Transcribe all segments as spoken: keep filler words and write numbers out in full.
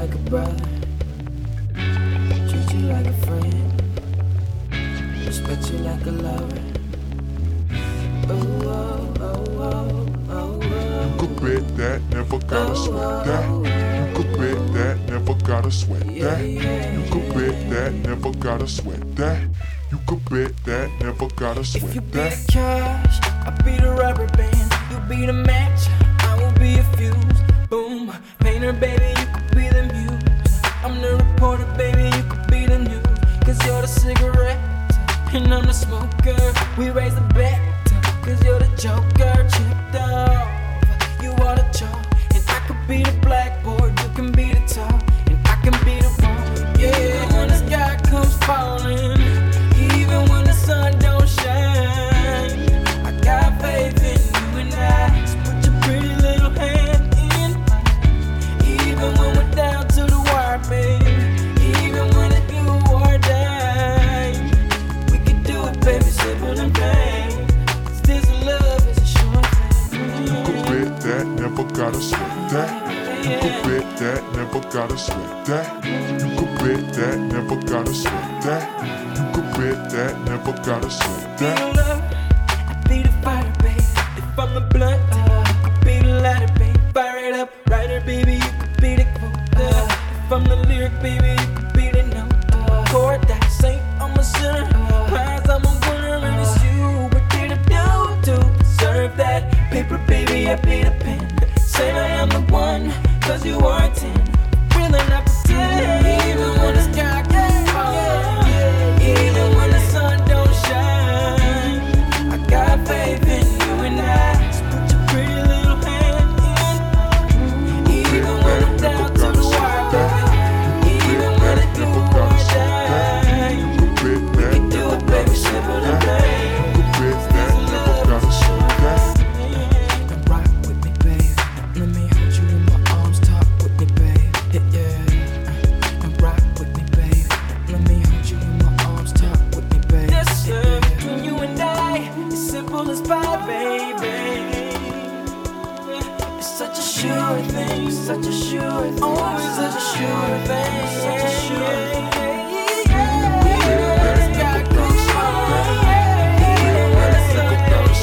like a brother, treat you like a friend, respect you like a lover. Oh, oh, oh, oh, oh, oh. You could bet that, never gotta sweat that. You could bet that, never gotta sweat that. You could bet that, never gotta sweat that. You could bet that, never gotta If you sweat be that. the cash, I'll be the rubber band. You be the match, I will be a fuse. Boom, painter, baby, you could be the muse. I'm the reporter, baby, you could be the news. Cause you're the cigarette, and I'm the smoker. We raise the bet, cause you're the joker. Chipped off, you are the chalk. And I could be the blackboard, you can be the top. And I can be the one, yeah, when the sky comes falling. Even when the sun don't shine, I got faith in you and I. So put your pretty little hand in mine. Even when we're down to the wire, baby. Even when it's do or die, we can do it, baby, simple and plain. Cause this love is a short thing. You could bet that, never gotta sweat that. You could bet that, never gotta sweat that. You could bet that, never gotta sweat that. You could bet that, never gotta sweat Be that. the love, I be the fire, baby. If I'm the blunt, uh, I could be the lighter, baby. Fire it up, writer, baby, you could be the quote. Uh, if I'm the lyric, baby, you could be the note. Uh, chord that saint, I'm a sinner. Prize, I'm a winner, and it's you. What did I do to deserve that? Paper, baby, I be the pen. Say I am the one, cause you are a ten. Really not pretend. Even when the sky gets falling, even when the sun don't shine, I got faith in you and I. So put your pretty little hand in. Even when I'm down to the wire, baby. Even when I do or die, we can do it, baby, simple and plain. This love is a short thing. And rock with me, babe. Let me hold you in my arms, talk with me, babe. Yeah, yeah. And rock with me, babe. Let me hold you in my arms, talk with me, babe. This love between you and I is simple as pie, baby. It's such a sure thing, such a sure thing, always such a sure thing, such a sure thing. Even when the sky goes falling, even when the sun don't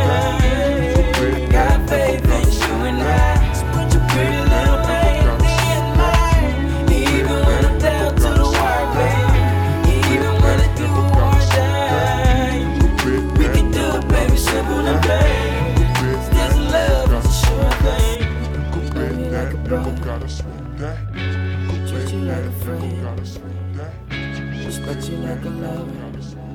shine, got faith in you and I. So put your pretty little hand in mine. Even when I'm down to the wire, baby. Even when I do or die, we can do it, baby, simple and plain. This love is a sure thing. You could bet that, never gotta sweat that. You could Treat you bet like a that, never friend. gotta sweat that. Respect you like a lover. Gotta sweat